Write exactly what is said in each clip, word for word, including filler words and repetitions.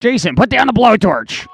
Jason, put down the blowtorch.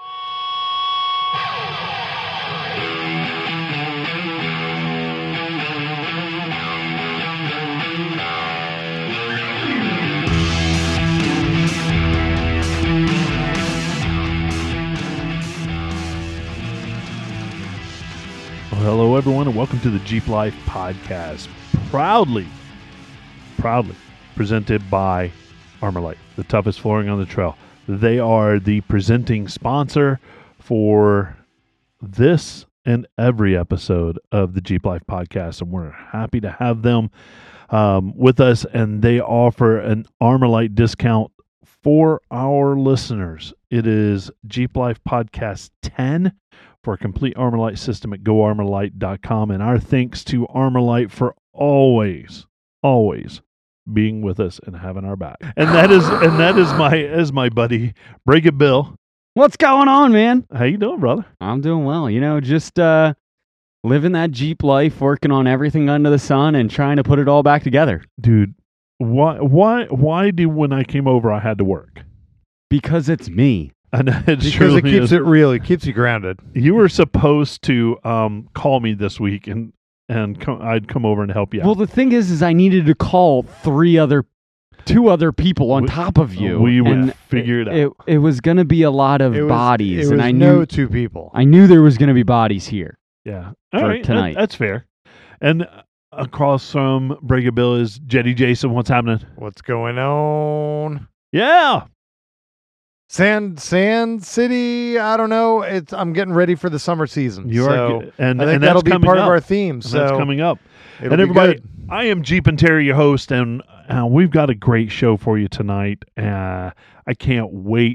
Hello, everyone, and welcome to the Jeep Life Podcast. Proudly, proudly presented by Armor-Lite, the toughest flooring on the trail. They are the presenting sponsor for this and every episode of the Jeep Life Podcast, and we're happy to have them um, with us, and they offer an Armor-Lite discount for our listeners. It is Jeep Life Podcast ten for a complete Armor-Lite system at go armor lite dot com. And our thanks to Armor-Lite for always, always being with us and having our back. And that is and that is my as my buddy Break It Bill. What's going on, man? How you doing, brother? I'm doing well. You know, just uh, living that Jeep life, working on everything under the sun, and trying to put it all back together. Dude, why why why do when I came over I had to work? Because it's me. And it because it keeps is. it real. It keeps you grounded. You were supposed to um, call me this week, and and come, I'd come over and help you out. Well, the thing is, is I needed to call three other, two other people on we, top of you. We would and figure it, it out. It, it was going to be a lot of it was, bodies, it was and I no knew two people. I knew there was going to be bodies here. Yeah, all for right, tonight. That, that's fair. And across from Break It Bill is Jetty Jason. What's happening? What's going on? Yeah. Sand Sand City, I don't know. It's I'm getting ready for the summer season. You so are, good. and I think and that'll that's be coming part up. of our theme. And So that's coming up. it'll And be everybody, good. I am Jeep and Terry, your host, and uh, we've got a great show for you tonight. Uh, I can't wait.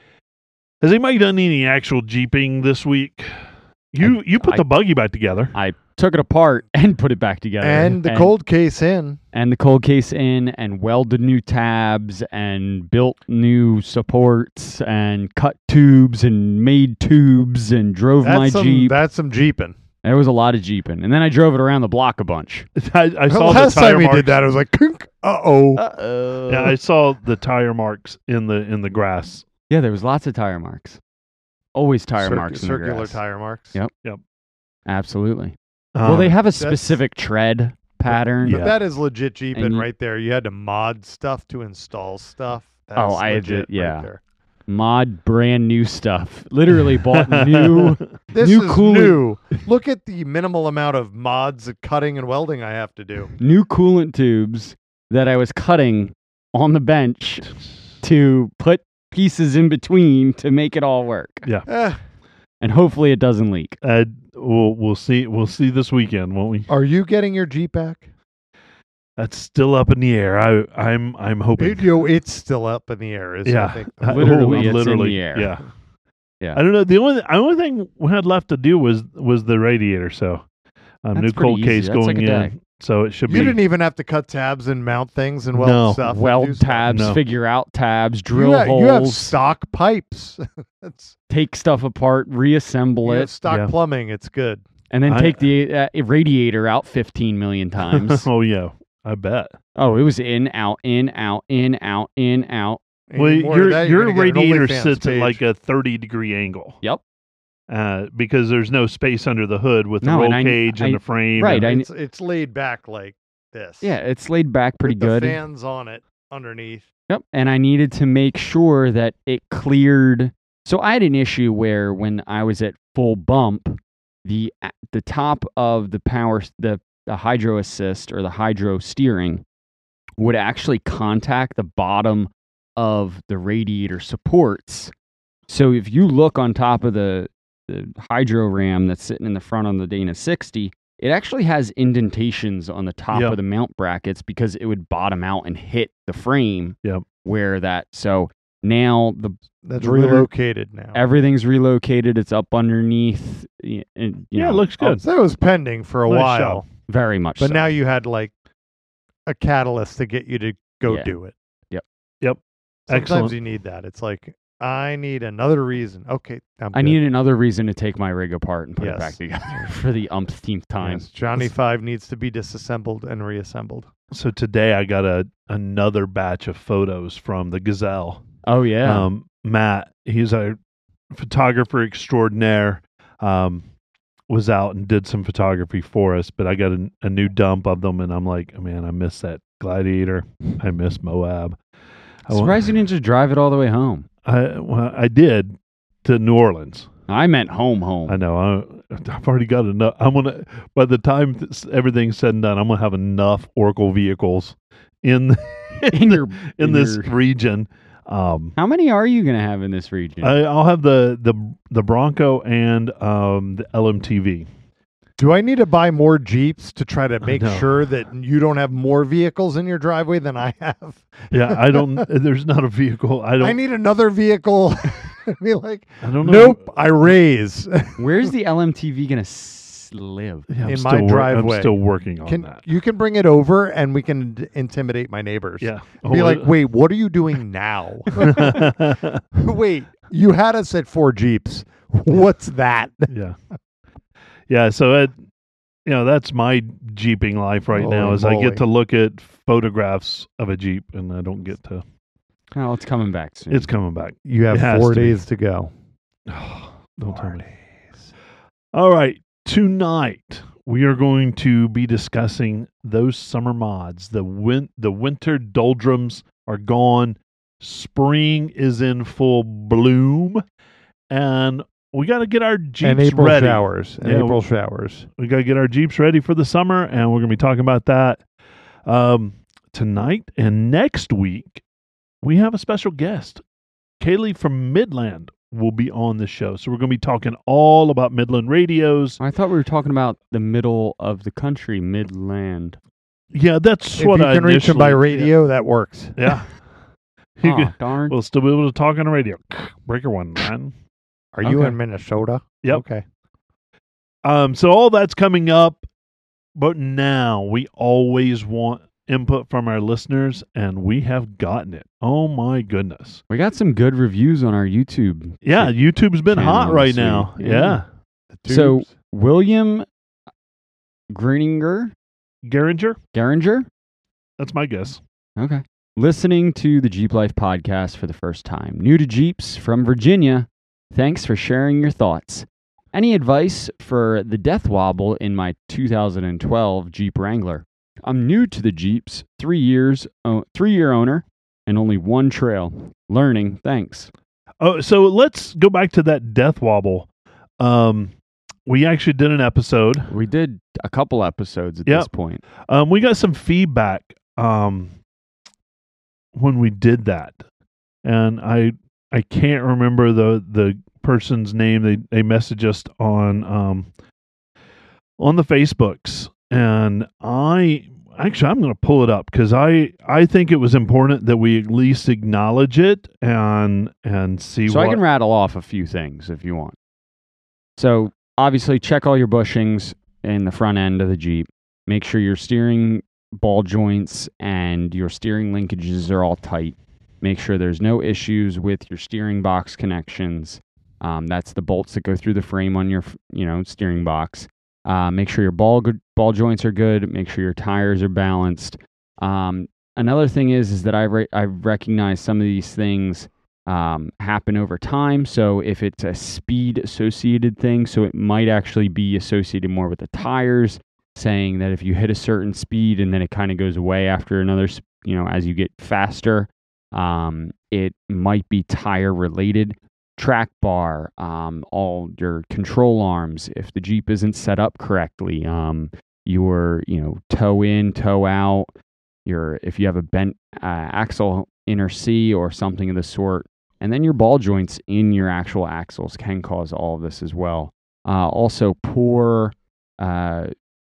Has anybody done any actual Jeeping this week? You I, you put I, the buggy back together. I took it apart and put it back together. And the cold case in. And the cold case in, and welded new tabs, and built new supports, and cut tubes, and made tubes, and drove That's my some, Jeep. That's some Jeeping. There was a lot of Jeeping. And then I drove it around the block a bunch. I, I The saw last the tire time we marks. did that, I was like, uh oh. Uh-oh. Yeah, I saw the tire marks in the in the grass. Yeah, there was lots of tire marks. Always tire Cir- marks in the circular grass. tire marks. Yep. Yep. Absolutely. Um, well, they have a that's- specific tread pattern. But Yeah. that is legit Jeeping And you- right there. You had to mod stuff to install stuff. That's Oh, I had to- legit yeah. Right there. Mod brand new stuff. Literally bought new. This New is coolant- new. Look at the minimal amount of mods, of cutting and welding I have to do. new coolant tubes that I was cutting on the bench to put pieces in between to make it all work. Yeah. Eh, And hopefully it doesn't leak. Uh, we'll we'll see we'll see this weekend, won't we? are you getting your Jeep back? That's still up in the air. I I'm I'm hoping. It, you know, it's still up in the air. Is yeah, I think. Uh, Literally, it's in literally, the air. Yeah, Yeah. I don't know. The only the only thing we had left to do was was the radiator. So, um, That's new pretty cold easy. case That's going like a in. day. So it should You be. didn't even have to cut tabs and mount things and weld No. stuff. and do Weld stuff. tabs, No. figure out tabs, drill You have, holes, you have stock pipes. That's take stuff apart, reassemble you it, have stock Yeah. plumbing. It's good. and then I- take the uh, radiator out fifteen million times. oh yeah, I bet. Oh, it was in, out, in, out, in, out, in, out. Any Well, more of your that, you're your gonna get an radiator OnlyFans sits at page. like a thirty degree angle. Yep. Uh, because there's no space under the hood with the No, roll and I- cage I- and the frame. right, and- I- It's, it's laid back like this. Yeah, it's laid back pretty with the good. fans on it underneath. Yep. And I needed to make sure that it cleared. So I had an issue where when I was at full bump, the the top of the power, the, the hydro assist or the hydro steering would actually contact the bottom of the radiator supports. So if you look on top of the, the hydro ram that's sitting in the front on the Dana sixty, it actually has indentations on the top Yep. of the mount brackets because it would bottom out and hit the frame. Yep. Where that, so now the That's Literally- relocated now. everything's relocated. It's up underneath. y- And, you yeah, know, it looks good. So that was pending for a Nice while, job. very much. but so. now you had like a catalyst to get you to go Yeah. do it. Yep. Yep. Sometimes Excellent. you need that. It's like I need another reason. Okay, I'm I good. need another reason to take my rig apart and put it Yes. back together for the umpteenth time. Yes, Johnny Five needs to be disassembled and reassembled. So today I got a another batch of photos from the Gazelle. Oh yeah. Um, Matt, he's a photographer extraordinaire, um, was out and did some photography for us, but I got a, a new dump of them, and I'm like, oh, man, I miss that Gladiator. I miss Moab. I wa- Surprised you didn't just drive it all the way home. I, well, I did to New Orleans. I meant home, home. I know. I, I've already got enough. I'm gonna. By the time this, everything's said and done, I'm gonna have enough Oracle vehicles in in, in your in in this your- region. Um, How many are you going to have in this region? I, I'll have the the the Bronco and um, the L M T V. Do I need to buy more Jeeps to try to make know. sure that you don't have more vehicles in your driveway than I have? Yeah, I don't. There's not a vehicle. I don't. I need another vehicle. Be like, I don't know. nope, I raise. Where's the L M T V going to s- live? Yeah, I'm in still my wor- driveway. I'm still working on Can that. you can bring it over and we can d- intimidate my neighbors? Yeah. Be Oh, like, uh, wait, what are you doing now? Wait, you had us at four Jeeps. What's that? yeah. Yeah. So it, you know, that's my Jeeping life right now. Holy Is I moly. get to look at photographs of a Jeep, and I don't get to. Oh, it's coming back soon. It's coming back. You have It has four to be. days to go. Don't tell Four me. days. All right. Tonight we are going to be discussing those summer mods. The win- the winter doldrums are gone. Spring is in full bloom, and we got to get our Jeeps And April ready. showers. And Yeah, April showers. We got to get our Jeeps ready for the summer, and we're going to be talking about that um, tonight. And next week, we have a special guest. Kaylee from Midland will be on the show. So we're going to be talking all about Midland radios. I thought we were talking about the middle of the country, Midland. Yeah, that's If what you I can reach them by initially- radio, that works. Yeah. You Oh, can- darn. we'll still be able to talk on the radio. Breaker one, man. Are you Okay. in Minnesota? Yep. Okay. Um, so all that's coming up, but now we always want input from our listeners, and we have gotten it. Oh my goodness! We got some good reviews on our YouTube. Yeah, YouTube's been Channel hot right this now. week. Yeah, Yeah. The So, tubes. William Greener, Geringer, Geringer? that's my guess. Okay. Listening to the Jeep Life podcast for the first time. New to Jeeps from Virginia. Thanks for sharing your thoughts. Any advice for the death wobble in my two thousand twelve Jeep Wrangler? I'm new to the Jeeps, three years, oh, three-year owner, and only one trail. Learning, thanks. Oh, so let's go back to that death wobble. Um, we actually did an episode. We did a couple episodes at Yep. this point. Um, we got some feedback um, when we did that, and I I can't remember the the person's name. They they messaged us on um, on the Facebooks, and I actually I'm going to pull it up because I I think it was important that we at least acknowledge it and and see. So what, I can rattle off a few things if you want. So obviously check all your bushings in the front end of the Jeep. Make sure your steering ball joints and your steering linkages are all tight. Make sure there's no issues with your steering box connections. Um, that's the bolts that go through the frame on your, you know, steering box. Uh, make sure your ball good, ball joints are good. Make sure your tires are balanced. Um, another thing is is that I re- I recognize some of these things um, happen over time. So if it's a speed associated thing, so it might actually be associated more with the tires, saying that if you hit a certain speed and then it kind of goes away after another, s- you know, as you get faster, um, it might be tire related. Track bar, um, all your control arms, if the Jeep isn't set up correctly, um, your, you know, toe in, toe out, your, if you have a bent uh, axle inner C or something of the sort, and then your ball joints in your actual axles can cause all of this as well. Uh, also, poor uh,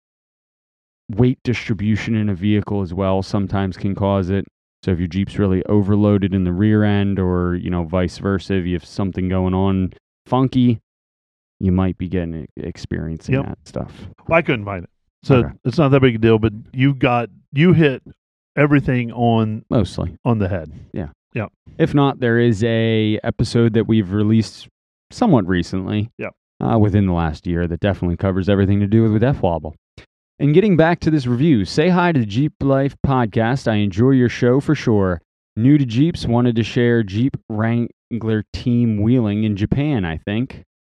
weight distribution in a vehicle as well sometimes can cause it. So if your Jeep's really overloaded in the rear end, or, you know, vice versa, if you have something going on funky, you might be getting experiencing Yep. that stuff. I couldn't find it, so Okay. it's not that big a deal. But you got you hit everything on Mostly. on the head. If not, there is a episode that we've released somewhat recently, Yep. uh, within the last year, that definitely covers everything to do with the Death Wobble. And getting back to this review, say hi to the Jeep Life podcast. I enjoy your show for sure. New to Jeeps, wanted to share Jeep Wrang- Wrangler Team Wheeling in Japan, I think.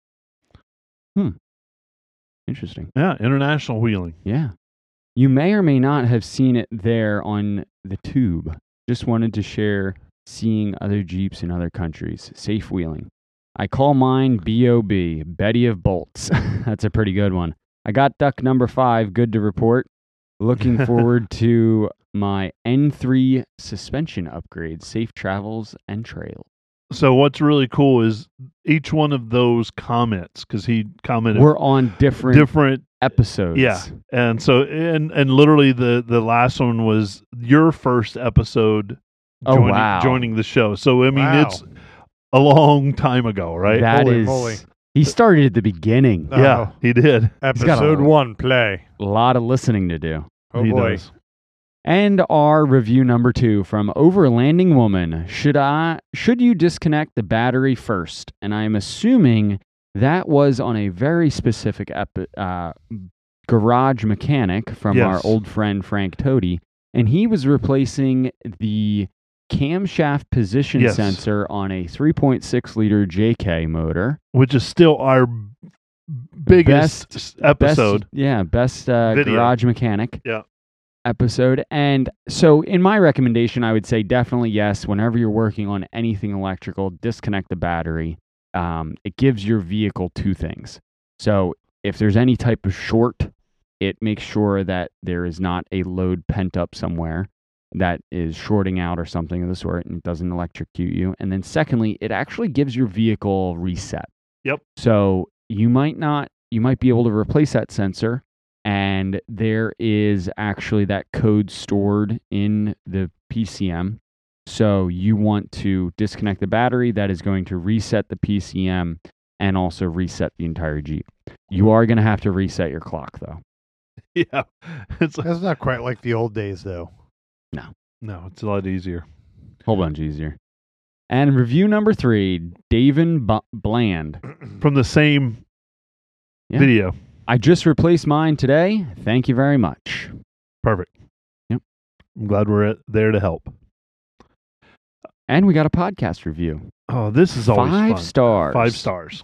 Hmm. Interesting. Yeah, international wheeling. Yeah. You may or may not have seen it there on the tube. Just wanted to share seeing other Jeeps in other countries. Safe wheeling. I call mine B O B, Betty of Bolts. That's a pretty good one. I got duck number five, good to report. Looking forward to my N three suspension upgrade, safe travels and trails. So what's really cool is each one of those comments, because he commented We're on different, different episodes. Yeah, and so and and literally the the last one was your first episode. Oh, joining, wow. Joining the show. So I mean, Wow. it's a long time ago, right? That Holy is. moly. He started at the beginning. Oh. Yeah, he did. Episode a- one, play. A lot of listening to do. Oh he boy. does. And our review number two from Overlanding Woman. Should I should you disconnect the battery first? And I'm assuming that was on a very specific epi- uh, garage mechanic from our Yes. old friend Frank Toady, and he was replacing the camshaft position Yes. sensor on a three point six liter J K motor. Which is still our biggest Best- episode. Best, yeah, best uh, Video. garage mechanic. Yeah. Episode. And so in my recommendation, I would say definitely yes. Whenever you're working on anything electrical, disconnect the battery. Um, it gives your vehicle two things. So if there's any type of short, it makes sure that there is not a load pent up somewhere that is shorting out or something of the sort, and it doesn't electrocute you. And then secondly, it actually gives your vehicle a reset. Yep. So you might not, you might be able to replace that sensor, and there is actually that code stored in the P C M. So you want to disconnect the battery. That is going to reset the P C M and also reset the entire Jeep. You are going to have to reset your clock, though. Yeah, it's That's not quite like the old days, though. no, it's a lot easier. Whole bunch easier. And review number three, Davin B- Bland. From the same Yeah. video. I just replaced mine today. Thank you very much. Perfect. Yep. I'm glad we're at, there to help. And we got a podcast review. Oh, this is always Five fun. stars. Five stars.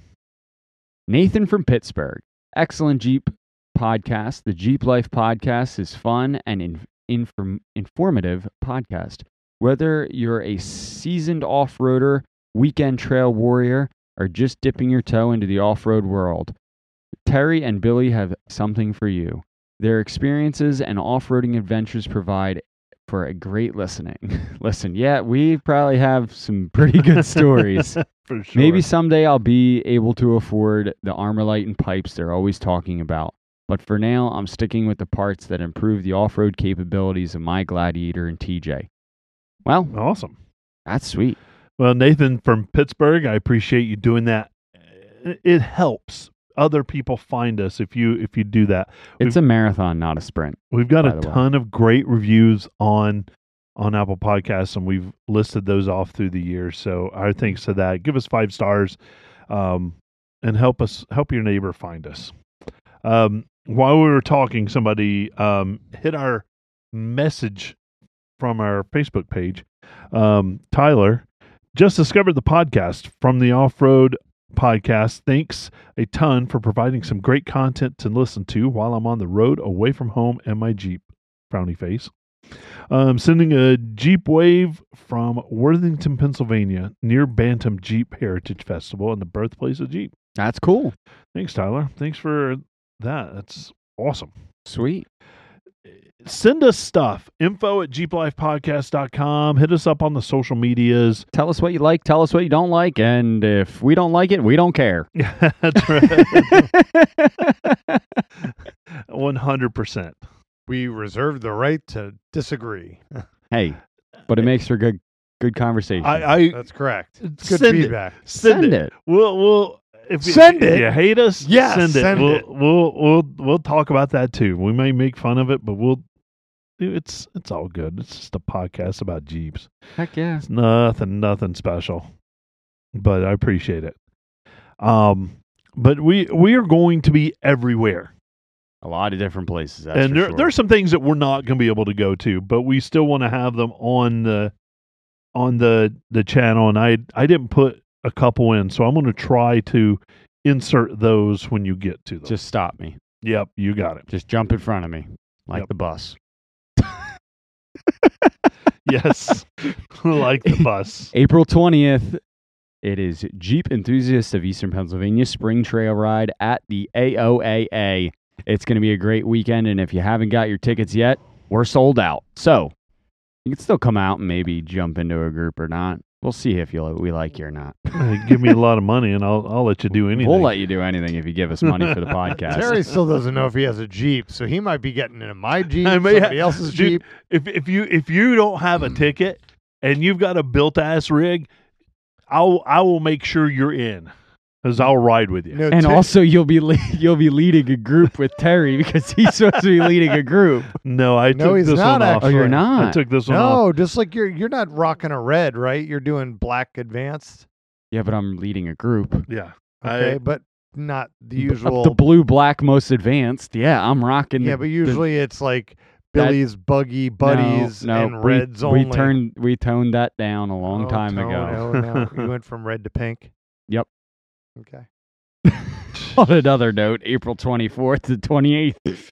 Nathan from Pittsburgh. Excellent Jeep podcast. The Jeep Life podcast is fun and in, inform, informative podcast. Whether you're a seasoned off-roader, weekend trail warrior, or just dipping your toe into the off-road world, Terry and Billy have something for you. Their experiences and off-roading adventures provide for a great listening. Listen, yeah, we probably have some pretty good stories. For sure. Maybe someday I'll be able to afford the armor light and pipes they're always talking about. But for now, I'm sticking with the parts that improve the off-road capabilities of my Gladiator and T J. Well, Awesome. that's sweet. Well, Nathan from Pittsburgh, I appreciate you doing that. It helps other people find us if you if you do that. It's a marathon, not a sprint. We've got by a the way. ton of great reviews on on Apple Podcasts, and we've listed those off through the years. So our thanks to that. Give us five stars, um, and help us help your neighbor find us. Um, while we were talking, somebody um, hit our message from our Facebook page. Um, Tyler just discovered the podcast from the Off Road Podcast. Thanks a ton for providing some great content to listen to while I'm on the road away from home and my Jeep. Frowny face. Um, sending a Jeep wave from Worthington, Pennsylvania, near Bantam Jeep Heritage Festival and the birthplace of Jeep. That's cool. Thanks, Tyler. Thanks for that. That's awesome. Sweet. Send us stuff. Info at jeep life podcast dot com. Hit us up on the social medias. Tell us what you like. Tell us what you don't like. And if we don't like it, we don't care. Yeah, that's right. one hundred percent. We reserve the right to disagree. Hey, but it makes for good good conversation. I, I That's correct. It's good send it. feedback. Send, Send it. it. We'll we'll if you- Send if it. you hate us, Yes, send it. send we'll, it. We'll we'll we'll talk about that too. We may make fun of it, but we'll. It's it's all good. It's just a podcast about Jeeps. Heck yeah. It's nothing nothing special, but I appreciate it. Um, but we we are going to be everywhere. A lot of different places. That's and for there, sure. there's some things that we're not going to be able to go to, but we still want to have them on the on the the channel, and I I didn't put a couple in, so I'm going to try to insert those when you get to them. Just stop me. Yep, you got it. Just jump in front of me, like Yep. the bus. Yes, like the bus. April twentieth, it is Jeep Enthusiasts of Eastern Pennsylvania Spring Trail Ride at the A O A A. It's going to be a great weekend, and if you haven't got your tickets yet, we're sold out. So you can still come out and maybe jump into a group or not. We'll see if you we like you or not. Uh, Give me a lot of money, and I'll I'll let you do anything. We'll let you do anything if you give us money for the podcast. Terry still doesn't know if he has a Jeep, so he might be getting into my Jeep, I may somebody ha- else's Dude, Jeep. If if you if you don't have a ticket and you've got a built ass rig, I'll I will make sure you're in, because I'll ride with you. No, And Ter- also, you'll be le- you'll be leading a group with Terry because he's supposed to be leading a group. No, I No, took he's this not one off. Oh, you're Actually, not. I took this one off. no, just like you're you're not rocking a red, right? You're doing black advanced. Yeah, but I'm leading a group. Yeah. Okay, I, but not the B- usual. The blue, black, most advanced. Yeah, I'm rocking. yeah, the, but the- usually it's like that- Billy's buggy buddies no, and no, we, reds we only. turned we toned that down a long Oh, time no, ago. No, no, you went from red to pink. Yep. Okay. On another note, April twenty-fourth to twenty-eighth.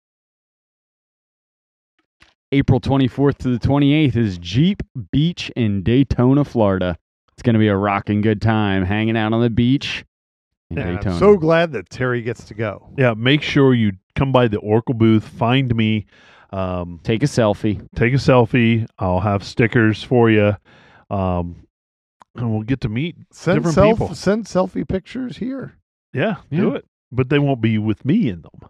April twenty-fourth to the twenty-eighth is Jeep Beach in Daytona, Florida. It's going to be a rocking good time hanging out on the beach in And Daytona. I'm so glad that Terry gets to go. yeah, make sure you come by the Oracle booth, find me, um, Take a selfie. take a selfie. I'll have stickers for you, um, and we'll get to meet Send different self, people. send selfie pictures here. Yeah, do Yeah. it. But they won't be with me in them.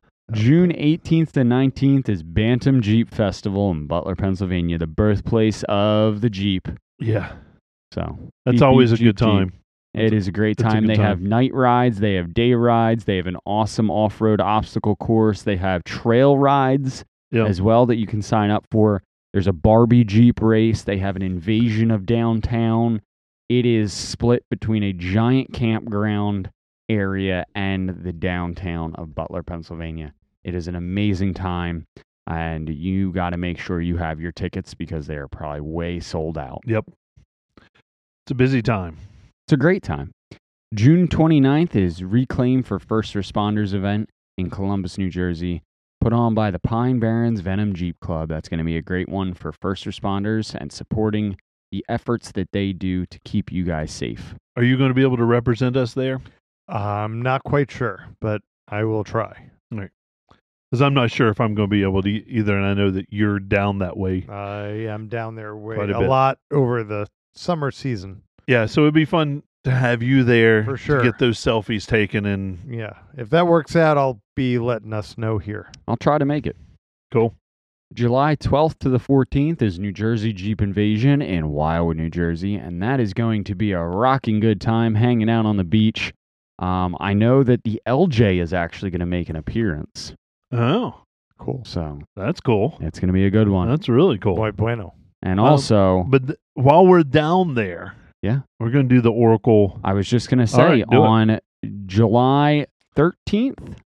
June eighteenth to nineteenth is Bantam Jeep Festival in Butler, Pennsylvania, the birthplace of the Jeep. Yeah, So that's beep, always beep, a good Jeep, Jeep. time. It is a great That's a time. good They time. have night rides, they have day rides, they have an awesome off-road obstacle course, they have trail rides Yeah. as well that you can sign up for. There's a Barbie Jeep race, they have an invasion of downtown. It is split between a giant campground area and the downtown of Butler, Pennsylvania. It is an amazing time, and you got to make sure you have your tickets because they are probably way sold out. Yep. It's a busy time. It's a great time. June twenty-ninth is Reclaim for First Responders event in Columbus, New Jersey, put on by the Pine Barrens Venom Jeep Club. That's going to be a great one for first responders and supporting the efforts that they do to keep you guys safe. Are you going to be able to represent us there? I'm not quite sure, but I will try. Because I'm not sure if I'm going to be able to e- either, and I know that you're down that way. I am down there way Quite a a, bit. lot over the summer season. Yeah, so it'd be fun to have you there For sure. to get those selfies taken. And Yeah, if that works out, I'll be letting us know here. I'll try to make it. cool. July twelfth to the fourteenth is New Jersey Jeep Invasion in Wildwood, New Jersey, and that is going to be a rocking good time hanging out on the beach. Um, I know that the L J is actually going to make an appearance, Oh, Cool. so that's cool. it's going to be a good one. That's really cool. Boy, bueno. And Well, also, But th- while we're down there, Yeah. we're going to do the Oracle. I was just going to All say right, do it. on July thirteenth,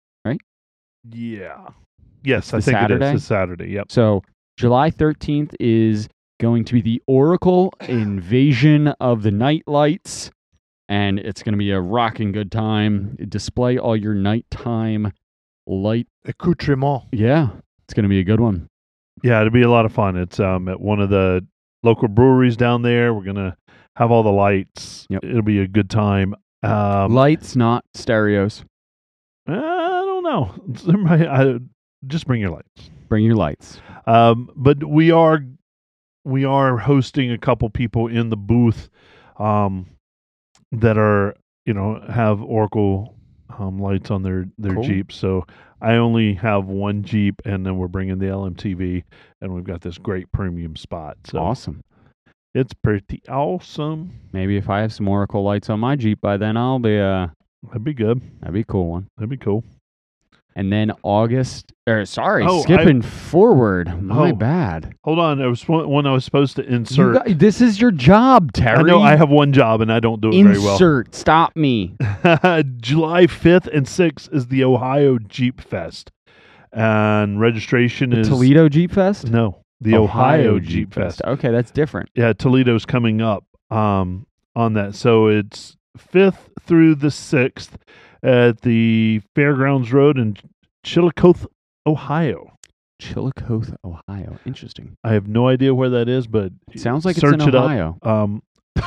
Yeah. Yes, I the think Saturday? it is. It's Saturday. Yep. so July thirteenth is going to be the Oracle Invasion of the Night Lights, and it's going to be a rocking good time. Display all your nighttime light. Accoutrement. Yeah, it's going to be a good one. Yeah, it'll be a lot of fun. It's um at one of the local breweries down there. We're gonna have all the lights. Yep. It'll be a good time. Um, Lights, not stereos. I don't know. There might- I, just bring your lights. Bring your lights. Um, but we are we are hosting a couple people in the booth, um, that are you know have Oracle um, lights on their their Cool. Jeeps. So I only have one Jeep, and then we're bringing the L M T V, and we've got this great premium spot. So Awesome. it's pretty awesome. Maybe if I have some Oracle lights on my Jeep by then, I'll be uh That'd be good. that'd be a cool one. That'd be cool. And then August, or sorry, Oh, skipping forward. My Oh. bad. Hold on, there was one, one I was supposed to You insert. got- this is your job, Terry. I know I have one job and I don't do it very well. Insert. Stop me. July fifth and sixth is the Ohio Jeep Fest. And registration The is Toledo Jeep Fest? No. the Ohio, Jeep Fest. Okay, that's different. Yeah, Toledo's coming up um, on that. So it's fifth through the sixth at the Fairgrounds Road in Chillicothe, Ohio. Chillicothe, Ohio. Interesting. I have no idea where that is, but Sounds like search it's in it Ohio. Up. Um,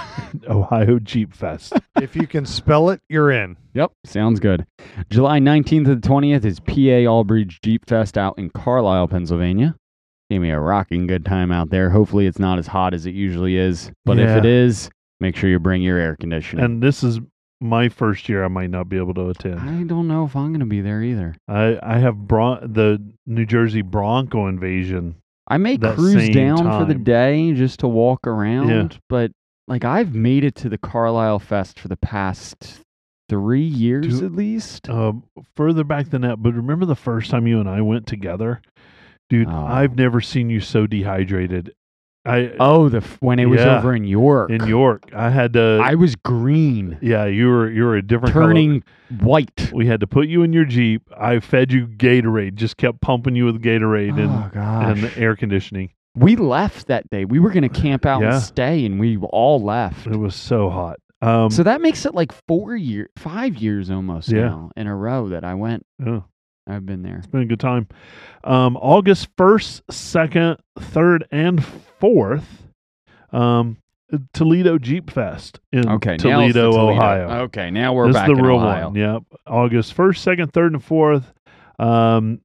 Ohio Jeep Fest. If you can spell it, you're in. Yep, sounds good. July nineteenth to the twentieth is P A Allbridge Jeep Fest out in Carlisle, Pennsylvania. Gave me a rocking good time out there. Hopefully it's not as hot as it usually is. But Yeah. if it is, make sure you bring your air conditioning. And this is my first year. I might not be able to attend. I don't know if I'm going to be there either. I, I have Bron- the New Jersey Bronco invasion. I may That cruise same down for the time. day just to walk around, Yeah. but like I've made it to the Carlisle Fest for the past three years Do- at least. Um, further back than that, but remember the first time you and I went together? Dude, Oh. I've never seen you so dehydrated. I Oh, the f- when it was Yeah. over in York. in York, I had to. I was green, yeah, you were you were a different color. turning white. We had to put you in your Jeep. I fed you Gatorade, just kept pumping you with Gatorade Oh and gosh. and the air conditioning. We left that day. We were going to camp out Yeah. and stay, and we all left. It was so hot. Um, So that makes it like four years, five years almost Yeah. now in a row that I went. yeah. I've been there. It's been a good time. Um, August first, second, third, and fourth, um, Toledo Jeep Fest in Okay, now it's the Toledo, Toledo. Ohio. Okay, now we're This back is the in real Ohio. one. Yep. August first, second, third, and fourth. Um,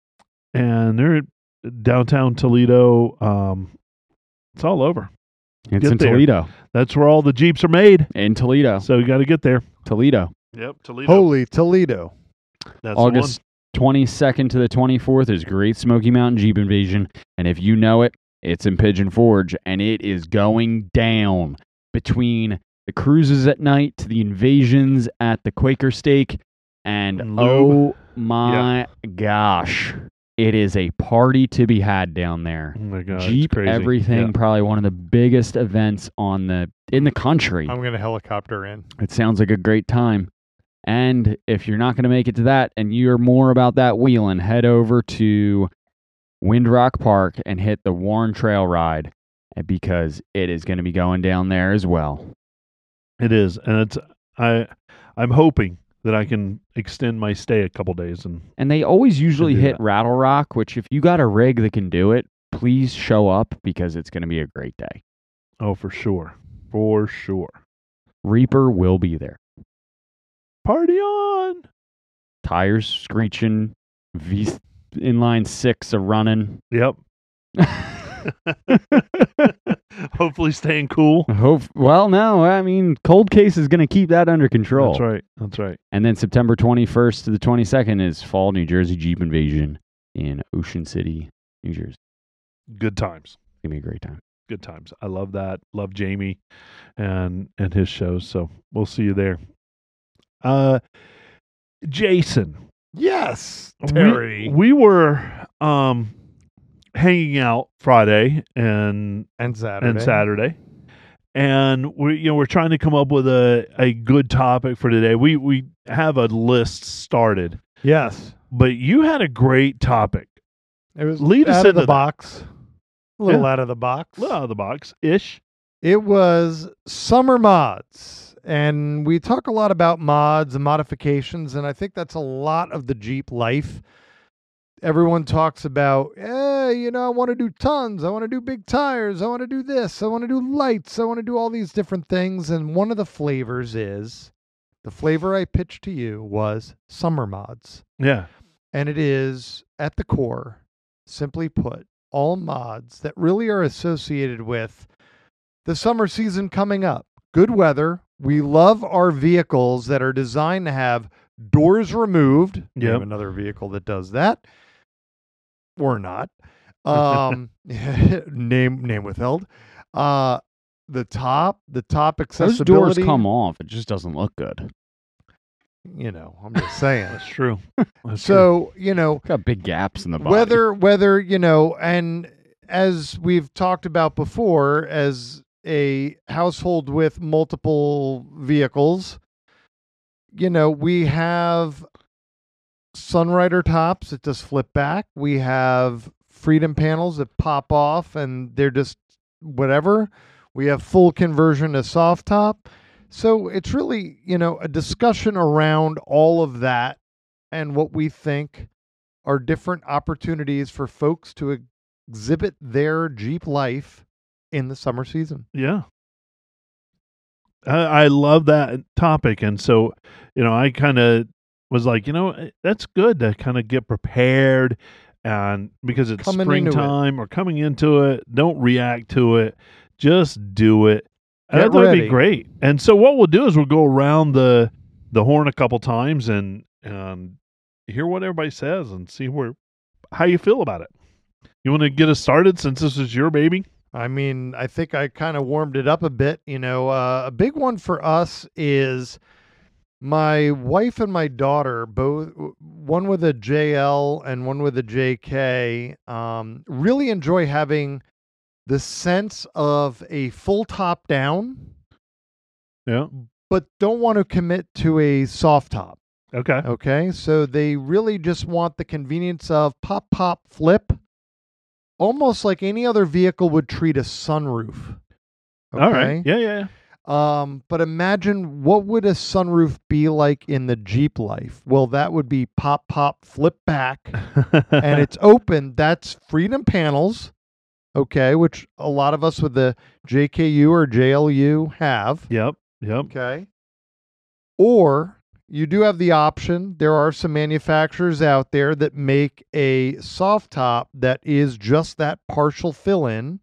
and they're at downtown Toledo. Um, it's all over. It's Get in there. Toledo. That's where all the Jeeps are made. In Toledo. So you got to get there. Toledo. Yep, Toledo. Holy Toledo. That's August twenty-second to the twenty-fourth is Great Smoky Mountain Jeep Invasion. And if you know it, it's in Pigeon Forge. And it is going down between the cruises at night to the invasions at the Quaker Stake. And And oh lube. my gosh, it is a party to be had down there. one. Oh my God. it's Jeep crazy. everything, Yeah. probably one of the biggest events on the in the country. I'm going to helicopter in. It sounds like a great time. And if you're not going to make it to that and you're more about that wheeling, head over to Windrock Park and hit the Warren Trail Ride because it is going to be going down there as well. It is. And it's, I, I'm hoping that I can extend my stay a couple days. And And they always usually do hit that. Rattle Rock, which if you got a rig that can do it, please show up because it's going to be a great day. oh, for sure. For sure. Reaper will be there. Party on. Tires screeching, V inline six are running. Yep. Hopefully staying cool. Hope well, no, I mean Cold Case is going to keep that under control. That's right. That's right. And then September twenty-first to the twenty-second is Fall New Jersey Jeep Invasion in Ocean City, New Jersey. Good times. It's gonna be a great time. Good times. I love that. Love Jamie and and his shows. So we'll see you there. Uh Jason. Yes, we- Terry. We, were um hanging out Friday and and Saturday. and Saturday. And we you know we're trying to come up with a, a good topic for today. We we have a list started, Yes. but you had a great topic. It was Lead us out of into the that. box. A little Yeah. out of the box. A little out of the box ish. It was summer mods. And we talk a lot about mods and modifications, and I think that's a lot of the Jeep life. Everyone talks about, eh, you know, I want to do tons. I want to do big tires. I want to do this. I want to do lights. I want to do all these different things. And one of the flavors is, the flavor I pitched to you was summer mods. Yeah. And it is, at the core, simply put, all mods that really are associated with the summer season coming up. Good weather. We love our vehicles that are designed to have doors removed. Name Yep. another vehicle that does that. Or not. Um, name name withheld. Uh, the top, the top Those accessibility. doors come off. It just doesn't look good. You know, I'm just saying. That's true. That's true. So, you know, Got big gaps in the body. whether whether you know, and as we've talked about before, as a household with multiple vehicles, you know, we have Sunrider tops that just flip back. We have Freedom panels that pop off and they're just whatever. We have full conversion to soft top. So it's really, you know, a discussion around all of that and what we think are different opportunities for folks to exhibit their Jeep life in the summer season. Yeah. I, I love that topic. And so, you know, I kind of was like, you know, that's good to kind of get prepared. And because it's Coming into it. springtime or coming into it, don't react to it. Just do it. And Get that would be ready. great. And so what we'll do is we'll go around the the horn a couple times and and hear what everybody says and see where how you feel about it. You want to get us started since this is your baby? I mean, I think I kind of warmed it up a bit. You know, uh, a big one for us is my wife and my daughter, both one with a J L and one with a J K, um, really enjoy having the sense of a full top down, Yeah. but don't want to commit to a soft top. Okay. Okay. So they really just want the convenience of pop, pop, flip, almost like any other vehicle would treat a sunroof. Okay. All right. Yeah, yeah. Um, but imagine what would a sunroof be like in the Jeep life? Well, that would be pop, pop, flip back, yeah. and it's open. That's Freedom panels, okay, which a lot of us with the J K U or J L U have. Yep. Yep. Okay. Or you do have the option. There are some manufacturers out there that make a soft top that is just that partial fill-in.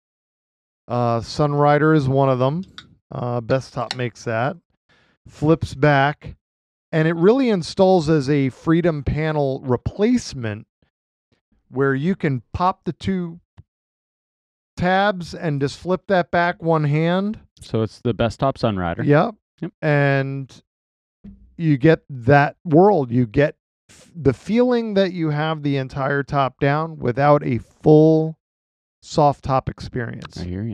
Uh, Sunrider is one of them. Uh, Best Top makes that. Flips back. And it really installs as a Freedom panel replacement where you can pop the two tabs and just flip that back one hand. So it's the Best Top Sunrider. Yep. Yep. And you get that world. You get f- the feeling that you have the entire top down without a full soft top experience. I hear you.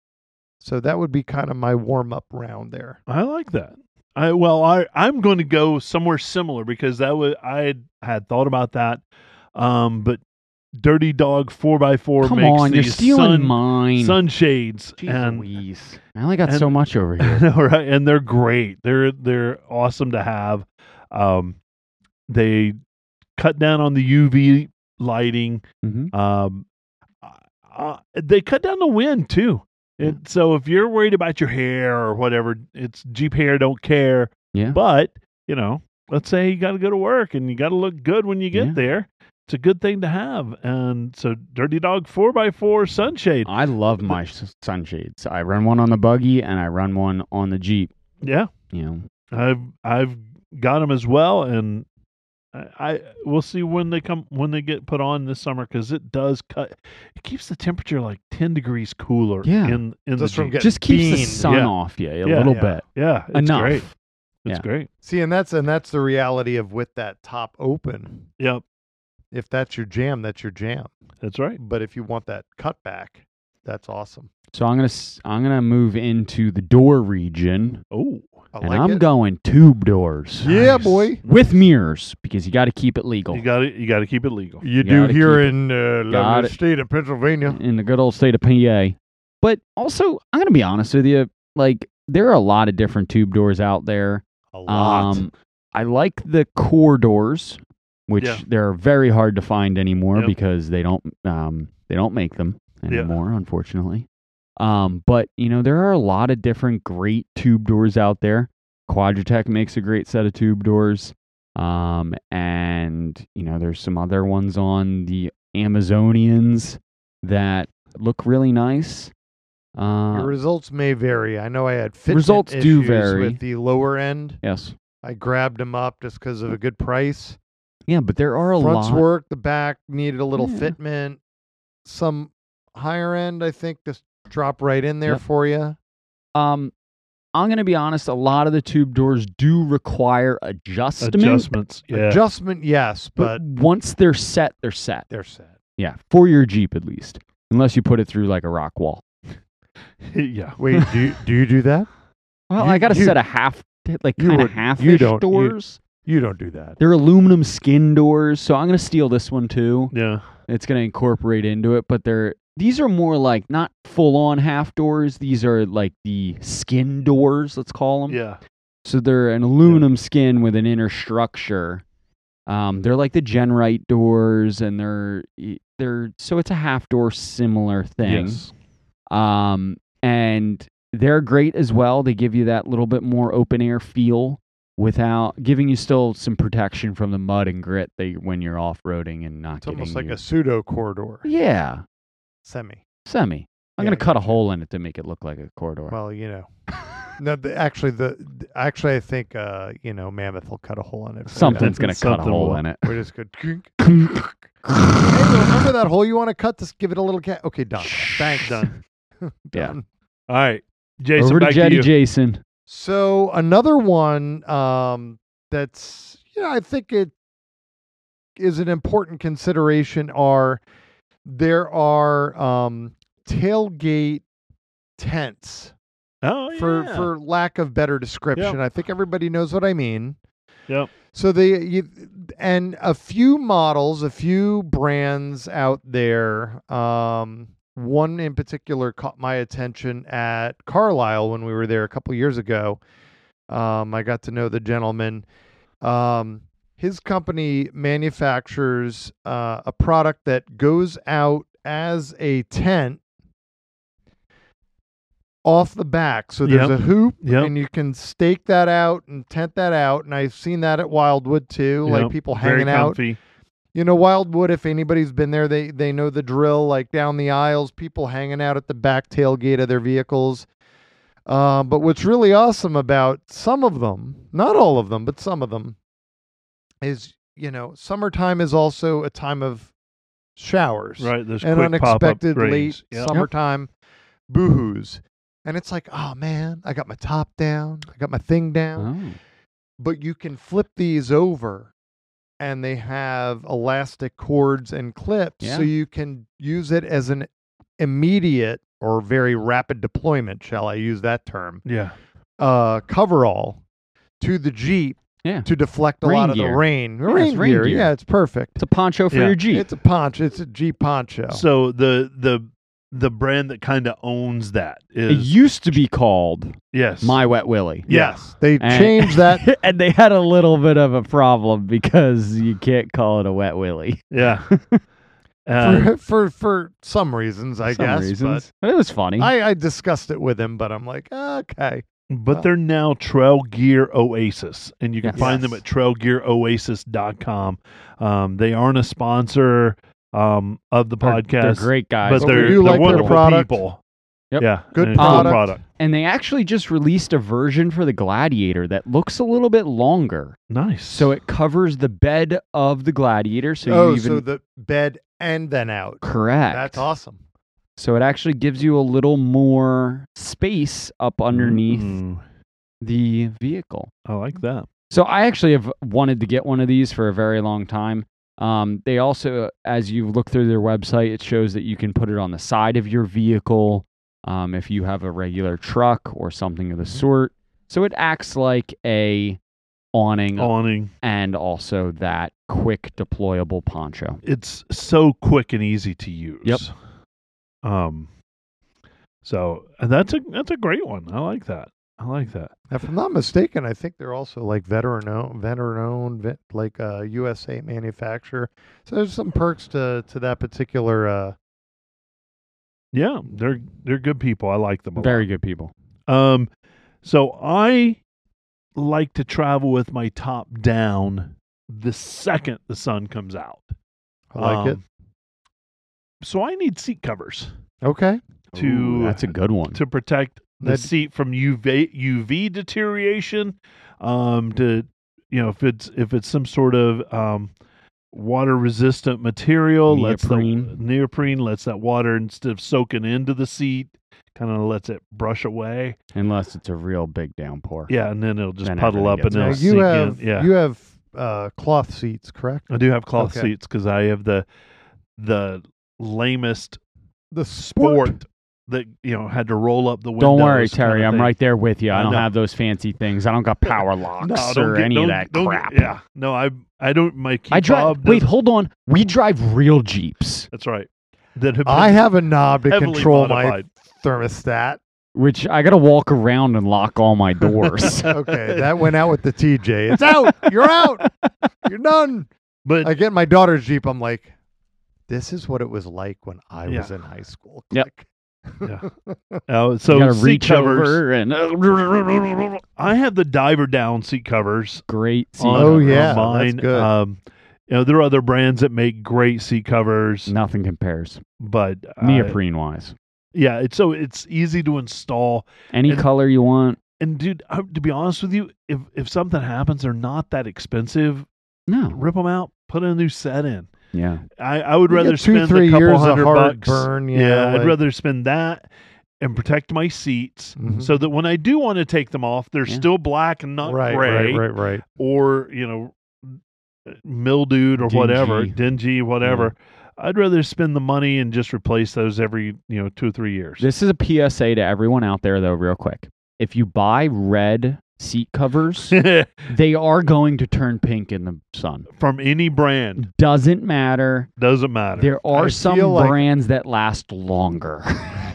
So that would be kind of my warm up round there. I like that. I well, I I'm going to go somewhere similar because that was I had, had thought about that. Um, but Dirty Dog four by four Come makes on, you're these stealing sun, mine. sunshades Jeez and Louise. I only got and- so much over I here. know, right? And they're great. They're they're awesome to have. Um, they cut down on the U V lighting. hmm Um, uh, they cut down the wind too. It, so if you're worried about your hair or whatever, it's Jeep hair. Don't care. Yeah. But you know, let's say you got to go to work and you got to look good when you get Yeah. there. It's a good thing to have. And so, Dirty Dog four by four sunshade. I love my s- sunshades. I run one on the buggy and I run one on the Jeep. Yeah, You know, I've I've got them as well, and I, I we'll see when they come when they get put on this summer because it does cut. It keeps the temperature like ten degrees cooler. Yeah. in in Just the from Jeep. getting just keeps the beamed. sun Yeah. off you a Yeah. little Yeah. bit. Yeah, it's Enough. great. It's Yeah. great. See, and that's and that's the reality of with that top open. Yep, If that's your jam, that's your jam. that's right. But if you want that cutback, that's awesome. So I'm gonna s- I'm gonna move into the door region, Oh, I and like I'm it. going tube doors Yeah, Nice. boy. with mirrors because you got to keep it legal you got to you got to keep it legal. You do do here here in uh, Got lovely it. state of Pennsylvania. in the good old state of P A. But also, I'm gonna be honest with you. Like, there are a lot of different tube doors out there. A lot. Um, I like the core doors, which Yeah. they're very hard to find anymore Yep. because they don't um, they don't make them anymore, unfortunately. Um, but you know, there are a lot of different great tube doors out there. Quadratech makes a great set of tube doors. Um, and you know, there's some other ones on the Amazonians that look really nice. Uh, Your results may vary. I know I had fitment Results do issues vary. with the lower end. yes. I grabbed them up just because of a good price. Yeah, but there are a Fronts lot. work, the back needed a little Yeah. fitment. Some higher end, I think, just drop right in there Yep. for you. Um, I'm going to be honest, a lot of the tube doors do require adjustment. Adjustments. Yeah. Adjustment, yes, But but once they're set, they're set. they're set. Yeah, for your Jeep at least. Unless you put it through like a rock wall. yeah. Wait, do you, do you do that? Well, You- I got a you- set of half, like you kind of would- half you don't- you- doors. You don't do that. They're aluminum skin doors, so I'm gonna steal this one too. Yeah. It's gonna incorporate into it, but they're these are more like not full on half doors. These are like the skin doors, let's call them. Yeah. So they're an aluminum skin with an inner structure. Um, they're like the Genrite doors, and they're they're so it's a half door similar thing. Yes. Um, and they're great as well. They give you that little bit more open air feel without giving you still some protection from the mud and grit that you, when you're off roading and not It's getting almost like you- a pseudo corridor. yeah Semi. semi. I'm Yeah, gonna cut a gotcha. hole in it to make it look like a corridor. Well, you know. No, the, actually, the, the actually, I think uh, you know, Mammoth will cut a hole in it. for you. Something's gonna cut a Something hole will. in it. We just go. Hey, remember that hole you want to cut? Just give it a little cat. Okay, done. Thanks. Done. Yeah. Done. All right. Jason, Over to back Jetty to you. Jason. So another one um, that's you know I think it is an important consideration are there are um, tailgate tents Oh, yeah. for for lack of better description. I think everybody knows what I mean. Yep. So they you, and a few models, a few brands out there. Um, one in particular caught my attention at Carlisle when we were there a couple years ago. Um, I got to know the gentleman. Um, his company manufactures uh, a product that goes out as a tent off the back. So there's Yep. a hoop, Yep. and you can stake that out and tent that out. And I've seen that at Wildwood too, like Yep. people Very hanging out. comfy. You know, Wildwood, if anybody's been there, they they know the drill, like down the aisles, people hanging out at the back tailgate of their vehicles. Um, but what's really awesome about some of them, not all of them, but some of them, is, you know, summertime is also a time of showers. Right. There's And quick unexpected pop-up late rains. Yep. summertime boohoos. And it's like, oh man, I got my top down, I got my thing down. Oh. But you can flip these over, and they have elastic cords and clips, Yeah. so you can use it as an immediate or very rapid deployment, shall I use that term, Yeah. uh, coverall to the Jeep Yeah. to deflect a Rain lot of gear. the rain. Yeah, rain, it's rain gear. gear. Yeah, it's perfect. It's a poncho for Yeah. your Jeep. It's a poncho. It's a Jeep poncho. So the the the brand that kind of owns that It is used to be called yes. My Wet Willie. yes, they And- changed that. and they had a little bit of a problem because you can't call it a Wet Willie. Yeah. Uh, for, for for some reasons, I Some guess. reasons. But it was funny. But I, I discussed it with him, but I'm like, okay. but they're now Trail Gear Oasis, and you can Yes. find them Yes. at trail gear oasis dot com. Um, they aren't a sponsor um, of the They're- podcast, They're great guys. but But we they're, do they're like their wonderful product. people. Yep. Yeah, Good and it's a cool product. product. And they actually just released a version for the Gladiator that looks a little bit longer. Nice. So it covers the bed of the Gladiator. So oh, you even so the bed and then out. correct. That's awesome. So it actually gives you a little more space up underneath Mm, the vehicle. I like that. So I actually have wanted to get one of these for a very long time. Um, they also, as you look through their website, it shows that you can put it on the side of your vehicle um, if you have a regular truck or something of the sort. So it acts like a awning Awning. and also that quick deployable poncho. It's so quick and easy to use. Yep. Um. So and that's a that's a great one. I like that. I like that. If I'm not mistaken, I think they're also like veteran owned, veteran owned, vet, like a U S A manufacturer. So there's some perks to to that particular. Uh, Yeah, they're they're good people. I like them a Very good people. lot. Um. So I like to travel with my top down the second the sun comes out. I like Um, So I need seat covers it. Okay. to Ooh, that's a good one. to protect the That- seat from U V U V deterioration. Um, to you know, if it's if it's some sort of um, water resistant material, lets the Neoprene. neoprene lets that water instead of soaking into the seat, kind of lets it brush away. Unless it's a real big downpour. Yeah, and then it'll just Then puddle up everything and gets it'll Now wet. you sink have in. Yeah, you have uh, cloth seats, correct? I do have cloth Okay. seats because I have the the lamest The sport. sport that you know had to roll up the windows. Don't worry, kind Terry. of I'm thing. right there with you. I, I don't know. have those fancy things. I don't got power locks No, don't or get, any don't, of that don't crap. Get, yeah, no, I I don't. My key I drive. fob Wait, doesn't- hold on. We drive real Jeeps, That's right. That have been I have a knob to heavily control modified. my thermostat. which I got to walk around and lock all my doors. Okay, that went out with the T J. It's out. You're out. You're done. But I get in my daughter's Jeep. I'm like, this is what it was like when I Yeah. was in high school. Yep. Click. uh, so you got to seat reach covers. over and I have the diver down seat covers. great. seat on- Oh, cover. on yeah, that's mine. good. Um, you know, there are other brands that make great seat covers, Nothing compares but uh, neoprene wise. yeah, it's so it's easy to install. Any and- color you want. And dude, I, to be honest with you, if if something happens, they're not that expensive. No. Rip them out, put a new set in. Yeah. I, I would You rather get two, spend three a couple years of hundred hard bucks. burn, yeah, I'd like- rather spend that and protect my seats Mhm. so that when I do want to take them off, they're Yeah. still black and not right, gray right, right, right. or you know mildewed or whatever, Dingy. dingy, whatever. I'd rather spend the money and just replace those every you know two or three years. This is a P S A to everyone out there, though, real quick. If you buy red seat covers, they are going to turn pink in the sun. From any brand, Doesn't matter. doesn't matter. There are I some feel like- brands that last longer.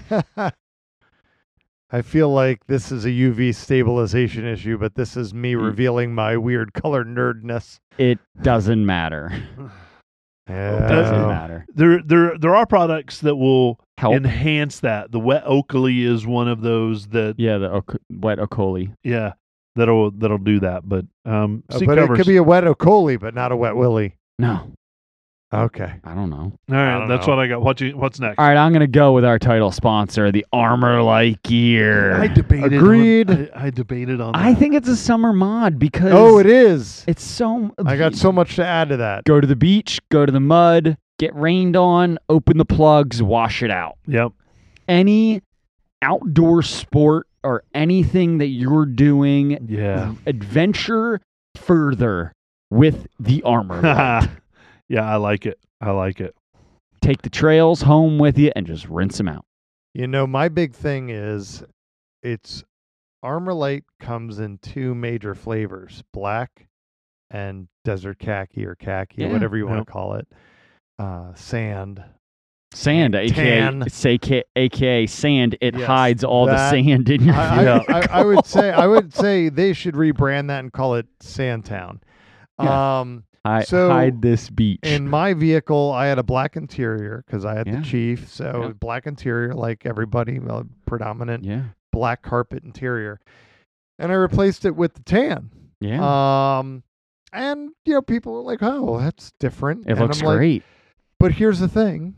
I feel like this is a U V stabilization issue, but this is me Mm. revealing my weird color nerdness. It doesn't matter. Yeah. Doesn't matter. There, there, there are products that will Help. enhance that. The wet Oakley is one of those that, yeah, the ok- wet Okoli. yeah, that'll that'll do that. But um, Uh, seat but covers. it could be a wet Okoli, but not a wet Willie. No, Okay. I don't know. All I right, don't that's know. what I got. What you, what's next? All right, I'm going to go with our title sponsor, the Armor Light Gear. I debated. Agreed. On, I, I debated on. I that. think it's a summer mod because Oh, it is. it's so. I got so much to add to that. Go to the beach, go to the mud, get rained on, open the plugs, wash it out. Yep. Any outdoor sport or anything that you're doing, Yeah. adventure further with the Armor Light. Yeah, I like it. I like it. Take the trails home with you and just rinse them out. You know, my big thing is it's Armor Light comes in two major flavors, black and desert khaki or khaki, Yeah. whatever you want Yep. to call it. Uh, sand. Sand, Tan. aka say K- aka sand, it Yes, hides all the that- sand in your I, Yeah. I, I, I would say I would say they should rebrand that and call it Sandtown. Yeah. Um, I So, hide this beach. in my vehicle, I had a black interior because I had Yeah. the Chief, so Yeah. black interior, like everybody, uh, predominant yeah, black carpet interior, and I replaced it with the tan. yeah, Um, and you know, people were like, "Oh, that's different." it and looks I'm like, great. but here's the thing: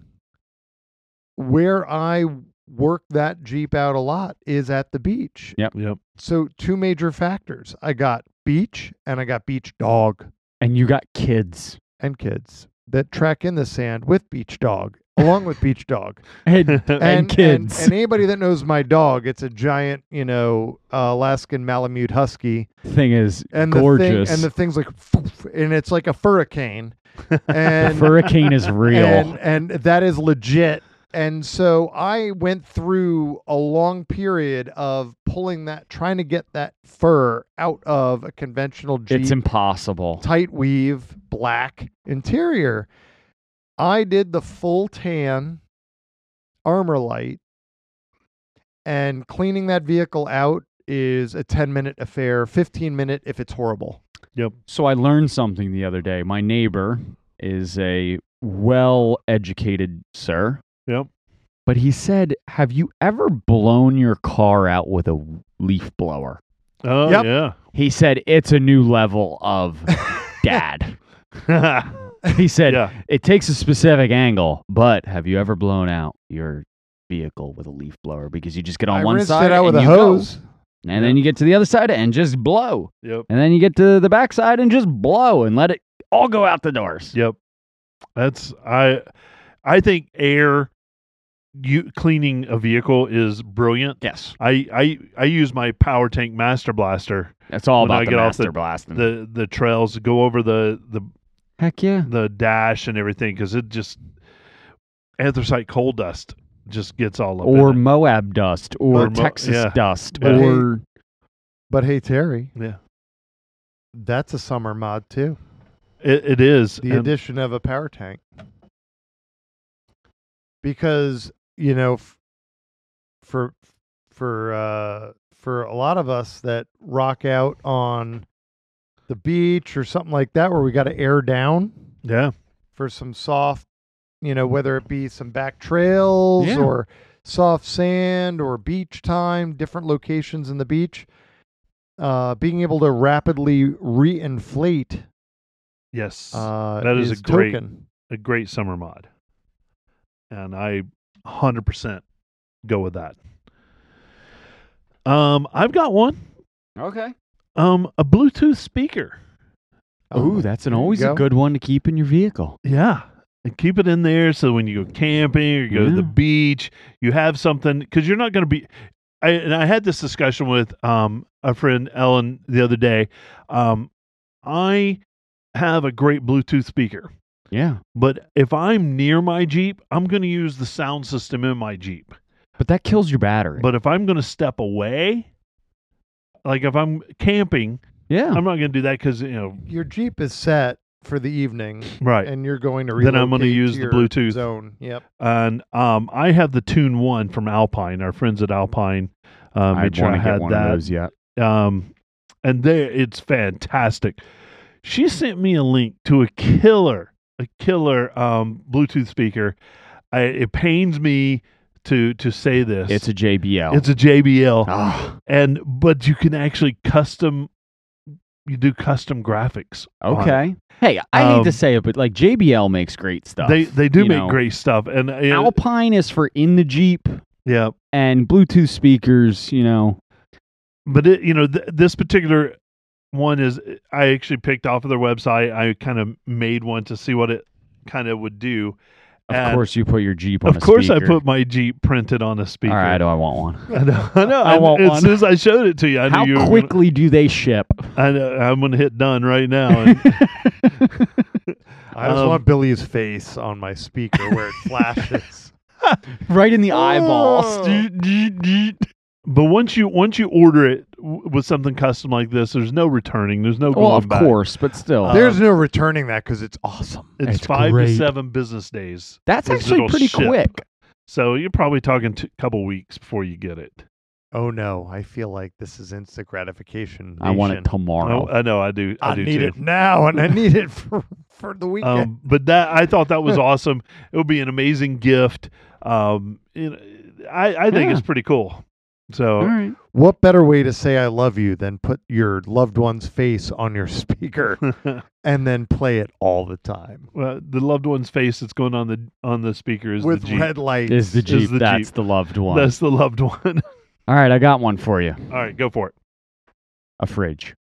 where I work that Jeep out a lot is at the beach. Yep. So two major factors: I got beach, and I got beach dog And you got kids and kids that track in the sand with beach dog, along with beach dog. and, and, and kids. And, and anybody that knows my dog, it's a giant, you know, uh, Alaskan Malamute Husky. thing is And gorgeous. The thing, and the thing's like, and it's like a hurricane. the And hurricane is real. And, and that is legit. And so I went through a long period of pulling that, trying to get that fur out of a conventional Jeep it's impossible. tight weave black interior. I did the full tan Armor Light, and cleaning that vehicle out is a ten minute affair, fifteen minute if it's horrible. So I learned something the other day. My neighbor is a well-educated sir. Yep. But he said, have you ever blown your car out with a leaf blower? Oh Yep. yeah. He said, it's a new level of dad. He said, Yeah. it takes a specific angle, but have you ever blown out your vehicle with a leaf blower? Because you just get on I one rinsed side it out with and a you go. hose. And then you get to the other side and just blow. Yep. And then you get to the back side and just blow and let it all go out the doors. Yep. That's I. I think air, you cleaning a vehicle is brilliant. Yes. I, I I use my power tank master blaster. That's all When I about the get off master the- blasting. The the trails go over the the Heck yeah. the dash and everything because it just anthracite coal dust just gets all up or in it. Moab dust, or, Or Mo- Texas yeah. dust, Yeah. or But hey, Terry, Yeah, that's a summer mod too. it, it is. The and- addition of a power tank. Because, you know, f- for for uh, for a lot of us that rock out on the beach or something like that where we got to air down yeah, for some soft, you know, whether it be some back trails Yeah. or soft sand or beach time, different locations in the beach, uh, being able to rapidly reinflate yes, uh, That is a great- token. a great summer mod, and I one hundred percent go with that. Um, I've got one. okay. Um, a Bluetooth speaker. Ooh, that's an there you always a go. good one to keep in your vehicle. Yeah. And keep it in there so when you go camping or you go to the Yeah. beach, you have something because you're not going to be. I, and I had this discussion with um, a friend, Ellen, the other day. Um, I have a great Bluetooth speaker, Yeah, but if I'm near my Jeep, I'm going to use the sound system in my Jeep. but that kills your battery. But if I'm going to step away, like if I'm camping, yeah, I'm not going to do that because, you know, Your Jeep is set for the evening, right. and you're going to Then I'm gonna relocate use to the your Bluetooth. zone. Yep. And um, I have the Tune One from Alpine. Our friends at Alpine uh, I made sure want I to get had one of that. those yet. Um, and they, it's fantastic. She sent me a link to a killer, a killer um, Bluetooth speaker. I, it pains me to to say this. It's a J B L. it's a J B L, Ah, and but you can actually custom. You do custom graphics. on it. okay. Hey, I hate Um, to say it, but like J B L makes great stuff. They they do you make know. great stuff, and uh, Alpine is for in the Jeep, yeah. and Bluetooth speakers, you know. But it, you know, th- this particular one is I actually picked off of their website. I kind of made one to see what it kind of would do. Of And course, you put your Jeep on Of a course, I speaker. put my Jeep printed on a speaker. All right, oh, I want one. I know. I know. I and want as one. soon as I showed it to you, I How knew you were quickly do they ship? Gonna, I know, I'm going to hit done right now. And, I just Um, want Billy's face on my speaker where it flashes. Right in the eyeballs. Oh. but once you once you order it w- with something custom like this, there's no returning. There's no going Well, of back. course, but still. Uh, There's no returning that because it's awesome. It's, It's five great. to seven business days. That's is actually it'll pretty ship. quick. So you're probably talking a couple weeks before you get it. Oh no, I feel like this is instant gratification. I want it nation. tomorrow. Oh, I know. I do. I, I do need too. it now, and I need it for for the weekend. Um, but that I thought that was awesome. It would be an amazing gift. Um, you know, I I think Yeah. it's pretty cool. So All right. What better way to say I love you than put your loved one's face on your speaker and then play it all the time well, the loved one's face that's going on the on the speaker is with the Jeep. red lights? Is the Jeep. the That's Jeep. the loved one. That's the loved one. All right, I got one for you. All right, go for it. A fridge.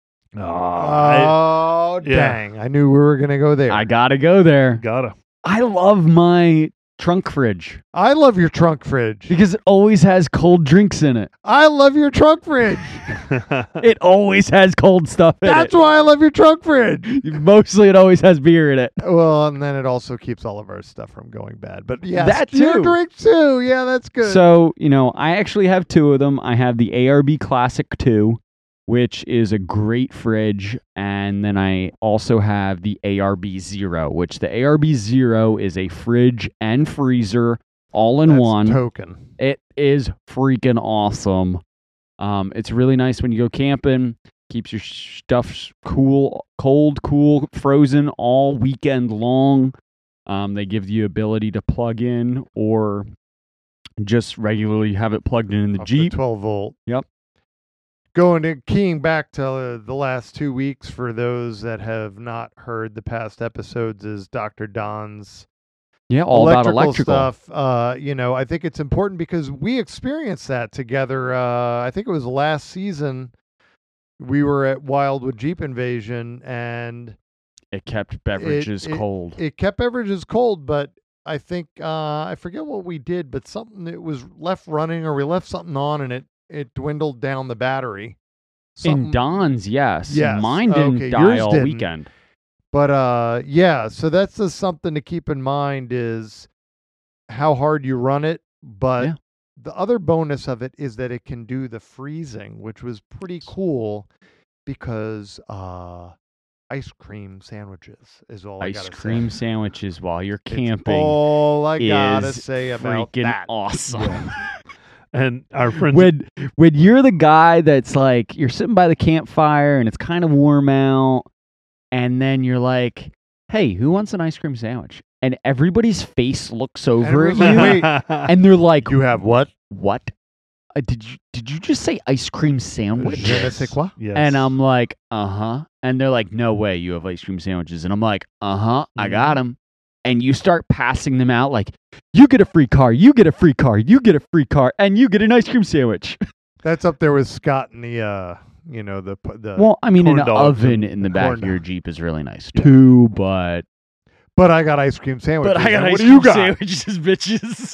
Ah, Oh yeah. dang! I knew we were gonna go there. I got to go I there. gotta. I love my trunk fridge I love your trunk fridge. because it always has cold drinks in it. I love your trunk fridge. It always has cold stuff in That's it. why I love your trunk fridge. Mostly it always has beer in it. Well, and then it also keeps all of our stuff from going bad. But yes, That your too. drink too. Yeah, that's good. So, you know, I actually have two of them. I have the A R B Classic two, which is a great fridge. And then I also have the A R B Zero, which the A R B Zero is a fridge and freezer all in That's one. token. It is freaking awesome. Um, it's really nice when you go camping. Keeps your stuff cool, cold, cool, frozen all weekend long. Um, they give you ability to plug in or just regularly have it plugged in in the Off Jeep. twelve volt. Yep. Going to keying back to uh, the last two weeks for those that have not heard the past episodes is Doctor Don's Yeah, all electrical, about electrical stuff. Uh, you know, I think it's important because we experienced that together. Uh, I think it was last season. We were at Wildwood Jeep Invasion, and It kept beverages it- cold. it kept beverages cold. But I think uh, I forget what we did, but something that was left running, or we left something on, and it it dwindled down the battery. In Something- Don's, yes. Yes. Mine didn't Okay, die yours all didn't. weekend. But uh, yeah, so that's just something to keep in mind is how hard you run it but Yeah. the other bonus of it is that it can do the freezing, which was pretty cool because uh, ice cream sandwiches is all I Ice gotta cream say. sandwiches while you're It's camping all I gotta is say about freaking that. awesome. And our friends, when when you're the guy that's like you're sitting by the campfire and it's kind of warm out, and then you're like, "Hey, who wants an ice cream sandwich?" And everybody's face looks over at everyone's you, like, "Wait, and they're like, you have what? "What? Uh, did you did you just say ice cream sandwich?" Je ne sais quoi? yes. And I'm like, "Uh huh." And they're like, "No way, you have ice cream sandwiches." And I'm like, "Uh huh, I got them." And you start passing them out like, "You get a free car, you get a free car, you get a free car, and you get an ice cream sandwich." That's up there with Scott and the, uh, you know, the the. Well, I mean, corn an dogs oven and in the back corn of your dog. Jeep is really nice Yeah. too, but but I got ice cream sandwiches. but I got and ice what do cream you got? sandwiches, bitches.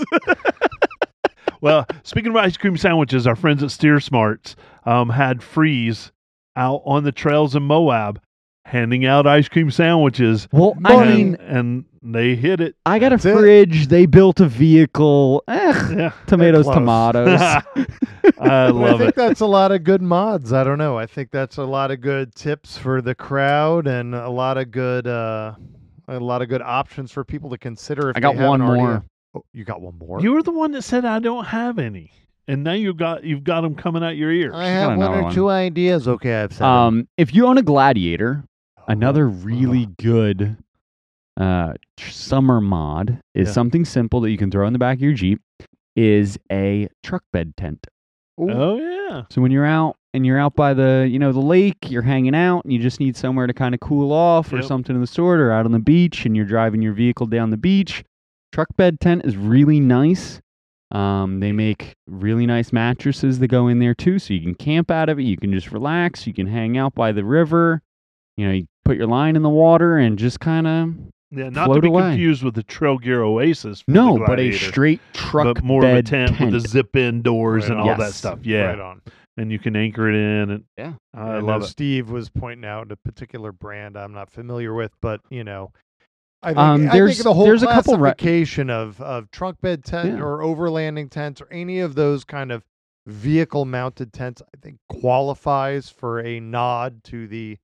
Well, speaking of ice cream sandwiches, our friends at Steer Smarts um, had Freeze out on the trails in Moab handing out ice cream sandwiches. Well, I Money. mean, and, and they hit it. I got That's a it. fridge. They built a vehicle. Eh, Yeah. tomatoes, close. tomatoes. I But I love think it. that's a lot of good mods. I don't know. I think that's a lot of good tips for the crowd and a lot of good, uh, a lot of good options for people to consider. If I got they haven't one already- more. Oh, you got one more. You were the one that said I don't have any, and now you got you've got them coming out your ears. I got have one another or one. two ideas. Okay, I've said them. Um, if you own a Gladiator, Oh, another oh. really good uh, tr- summer mod is Yeah. something simple that you can throw in the back of your Jeep. Is a truck bed tent. Ooh. Oh yeah. So when you're out and you're out by the, you know, the lake, you're hanging out and you just need somewhere to kind of cool off or Yep. something of the sort, or out on the beach and you're driving your vehicle down the beach, truck bed tent is really nice. Um, they make really nice mattresses that go in there too, so you can camp out of it. You can just relax. You can hang out by the river. You know, you put your line in the water and just kind of Yeah, not Float to be away. confused with the Trail Gear Oasis. from no, the but a Gladiator, straight truck but more bed of a tent, with the zip-in doors Right and on. all that Yes. stuff. Yeah, Right on. and you can anchor it in. And Yeah. I I love know it. Steve was pointing out a particular brand I'm not familiar with, but you know, I think, Um, I there's- think the whole there's a couple re- classification of of trunk bed tent Yeah. or overlanding tents or any of those kind of vehicle mounted tents, I think qualifies for a nod to the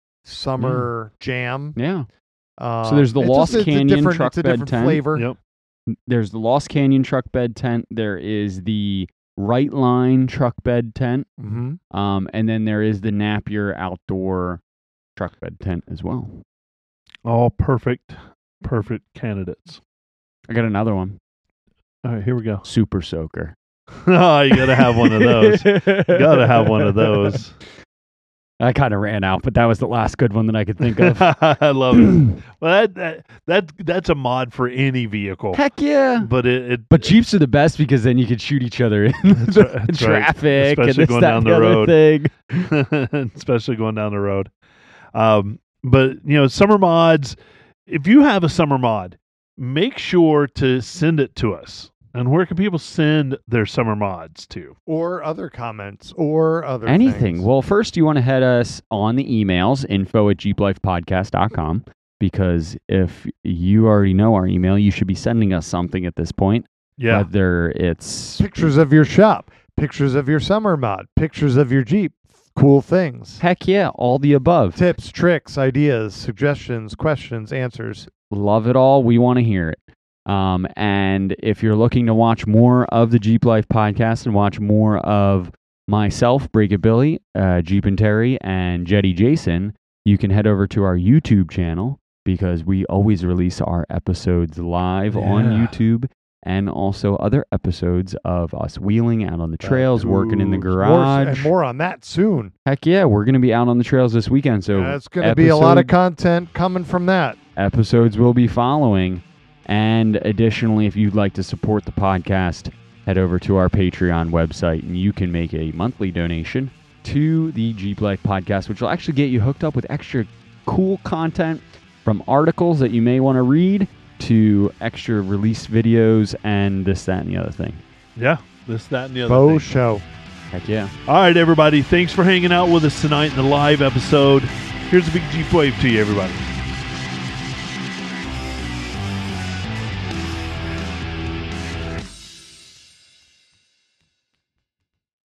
summer jam. Yeah. Um, there's the it's Lost just- it's a Canyon different- truck it's a bed different tent. flavor. Yep. There's the Lost Canyon truck bed tent. There is the Right Line truck bed tent. hmm Um, and then there is the Napier outdoor truck bed tent as well. All perfect, perfect candidates. I got another one. All right, here we go. Super Soaker. Oh, you gotta have one of those. Gotta have one of those. I kind of ran out, but that was the last good one that I could think of. I love it. Well, that, that that that's a mod for any vehicle. Heck yeah. But it, it But Jeeps are the best because then you can shoot each other in That's the right, that's right. traffic and Especially this, going that, down and the other road. thing. especially going down the road. Um, but you know, summer mods. If you have a summer mod, make sure to send it to us. And where can people send their summer mods to? Or other comments or other Anything. things. Well, first you want to head us on the emails, info at jeep life podcast dot com, because if you already know our email, you should be sending us something at this point. Yeah, Whether it's pictures of your shop, pictures of your summer mod, pictures of your Jeep, cool things, heck yeah, all the above. tips, tricks, ideas, suggestions, questions, answers. Love it all. We want to hear it. Um, and if you're looking to watch more of the Jeep Life podcast and watch more of myself, Break It Billy, uh, Jeep and Terry, and Jetty Jason, you can head over to our YouTube channel because we always release our episodes live on Yeah. YouTube, and also other episodes of us wheeling out on the trails, working in the Ooh, More, garage. and more on that soon. Heck yeah, we're going to be out on the trails this weekend. So That's going to be a lot of episode- content coming from that. episodes will be following. And additionally, if you'd like to support the podcast, head over to our Patreon website and you can make a monthly donation to the Jeep Life podcast, which will actually get you hooked up with extra cool content from articles that you may want to read to extra release videos and this, that, and the other thing. yeah. This, that, and the other Bo thing. show. Heck yeah. All right, everybody. Thanks for hanging out with us tonight in the live episode. Here's a big Jeep wave to you, everybody.